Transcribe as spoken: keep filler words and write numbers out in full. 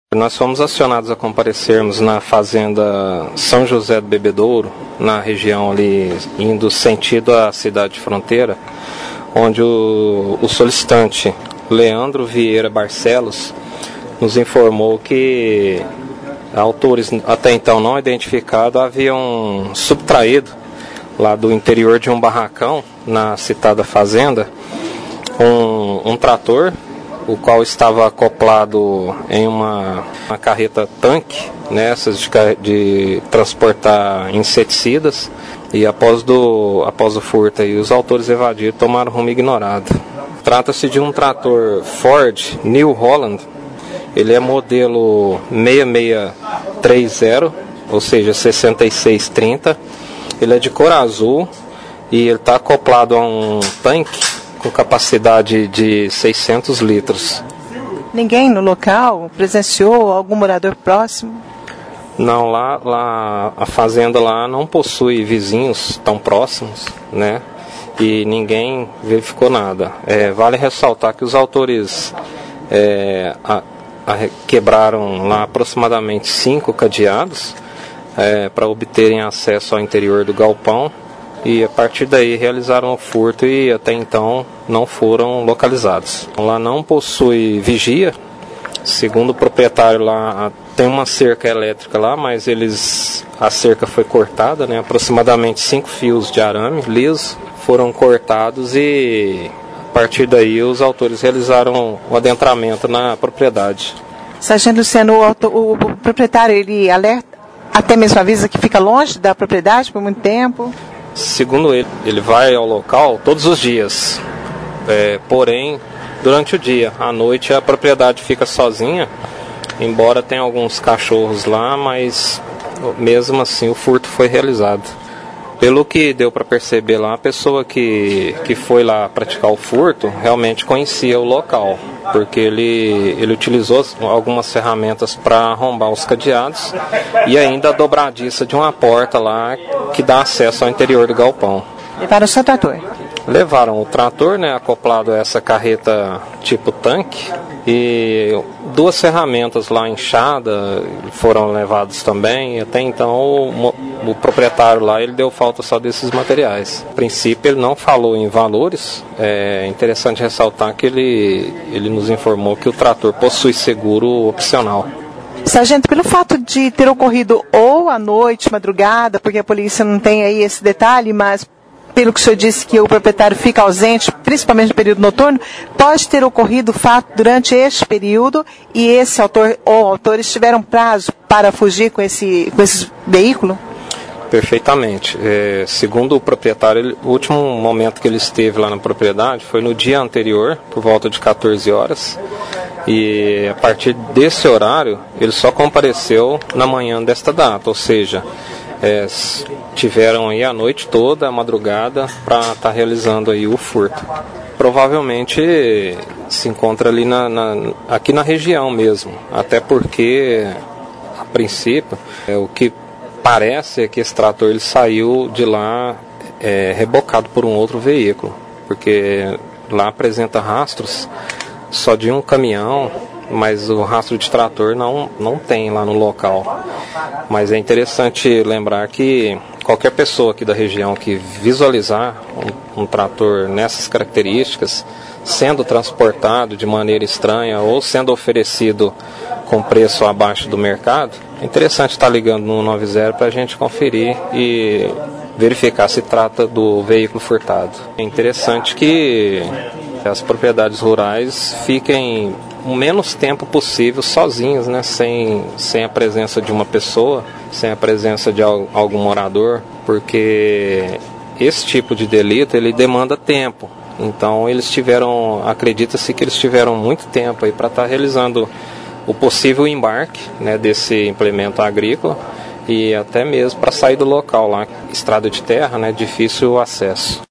Nós fomos acionados a comparecermos na fazenda São José do Bebedouro, na região ali, indo sentido à cidade de Fronteira, onde o, o solicitante Leandro Vieira Barcelos nos informou que autores até então não identificados haviam subtraído lá do interior de um barracão, na citada fazenda, um, um trator, o qual estava acoplado em uma, uma carreta tanque, nessas de, de transportar inseticidas, e após, do, após o furto aí, os autores evadiram, tomaram rumo ignorado. Trata-se de um trator Ford New Holland, ele é modelo seis seis três zero, ou seja, sessenta e seis trinta, ele é de cor azul e ele está acoplado a um tanque com capacidade de seiscentos litros. Ninguém no local presenciou? Algum morador próximo? Não, lá, lá a fazenda lá não possui vizinhos tão próximos, né? E ninguém verificou nada. É, vale ressaltar que os autores é, a, a, quebraram lá aproximadamente cinco cadeados é, para obterem acesso ao interior do galpão. E a partir daí realizaram o furto e até então não foram localizados. Lá não possui vigia, segundo o proprietário lá tem uma cerca elétrica lá, mas eles a cerca foi cortada, né? Aproximadamente cinco fios de arame liso foram cortados e a partir daí os autores realizaram o adentramento na propriedade. Sargento Luciano, o, auto, o, o proprietário ele alerta, até mesmo avisa que fica longe da propriedade por muito tempo? Segundo ele, ele vai ao local todos os dias, é, porém, durante o dia, à noite a propriedade fica sozinha, embora tenha alguns cachorros lá, mas mesmo assim o furto foi realizado. Pelo que deu para perceber lá, a pessoa que, que foi lá praticar o furto realmente conhecia o local, porque ele, ele utilizou algumas ferramentas para arrombar os cadeados e ainda a dobradiça de uma porta lá que dá acesso ao interior do galpão. Levaram o seu trator? Levaram o trator, né, acoplado a essa carreta tipo tanque, e duas ferramentas lá, enxada, foram levadas também. E até então o, o proprietário lá ele deu falta só desses materiais. A princípio ele não falou em valores. É interessante ressaltar que ele, ele nos informou que o trator possui seguro opcional. Sargento, pelo fato de ter ocorrido ou à noite, madrugada, porque a polícia não tem aí esse detalhe, mas pelo que o senhor disse que o proprietário fica ausente, principalmente no período noturno, pode ter ocorrido o fato durante este período e esse autor ou autores tiveram prazo para fugir com esse, com esse veículo? Perfeitamente. É, segundo o proprietário, ele, o último momento que ele esteve lá na propriedade foi no dia anterior, por volta de quatorze horas, e a partir desse horário ele só compareceu na manhã desta data, ou seja, É, tiveram aí a noite toda, a madrugada, para estar tá realizando aí o furto. Provavelmente se encontra ali na, na, aqui na região mesmo, até porque, a princípio, é, o que parece é que esse trator ele saiu de lá é, rebocado por um outro veículo, porque lá apresenta rastros só de um caminhão, mas o rastro de trator não, não tem lá no local. Mas é interessante lembrar que qualquer pessoa aqui da região que visualizar um, um trator nessas características, sendo transportado de maneira estranha ou sendo oferecido com preço abaixo do mercado, é interessante estar ligando no noventa para a gente conferir e verificar se trata do veículo furtado. É interessante que as propriedades rurais fiquem o menos tempo possível sozinhos, né, sem, sem a presença de uma pessoa, sem a presença de algum morador, porque esse tipo de delito ele demanda tempo. Então eles tiveram, acredita-se que eles tiveram muito tempo aí para estar tá realizando o possível embarque, né, desse implemento agrícola e até mesmo para sair do local lá, estrada de terra, né, difícil acesso.